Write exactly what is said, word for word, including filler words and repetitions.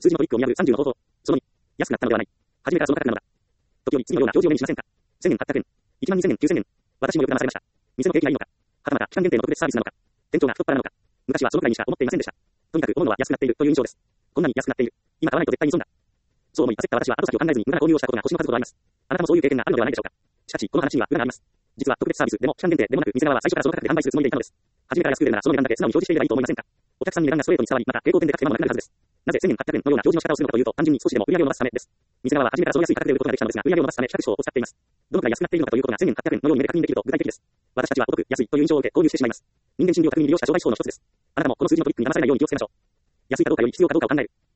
数字のトリックを見破るさんじゅうの方法。そのに、安くなったのではない。初めからその価格なのだ。時折次のような表示を目にしませんか。せんえんはっぴゃくえん。いちまんにせんえんきゅうせんえん。私もよく騙されました。店の景気がいいのか。はたまた期間限定の特別サービスなのか。店長が太っ腹なのか。昔はそのくらいにしか思っていませんでした。とにかく思うのは安くなっているという印象です。こんなに安くなっている。今買わないと絶対に損だ。そう思い焦った私は後先を考えずに無駄な購入をしたことが腰の数ほどあります。あなたもそういう経験があるのではないでしょうか。しかし、この話には裏があります。実は特別サービスでも期間限定でもなく店側は最初からその価格で販売するつもりでいたのです。初めから安く売れるならその値段だけ素直に表示していればいいと思いませんか。お客さんに値段がストレートに伝わり、また平行点で高く手間もなくなるはずです。なぜせんえんはっぴゃくえんのような表示の仕方をするのかというと、単純に少しでも売り上げを伸ばすためです。店側は初めからその安い価格で売ることができたのですが、売り上げを伸ばすため比較賞を使っています。どのくらい安くなっているのかということがせんえんはっぴゃくえんのように目で確認できると具体的です。私たちはお得、安いという印象を受け購入してしまいます。人間心理を巧みに利用した商売手法の一つです。あなたもこの数字のトリックに騙されないように気をつけましょう。安いかどうかより必要かどうかを考える。